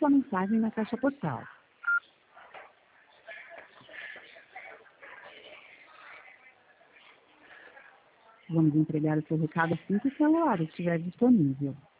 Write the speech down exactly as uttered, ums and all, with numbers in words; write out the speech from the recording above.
sua mensagem na caixa postal. Vamos entregar o seu recado assim que o celular estiver disponível.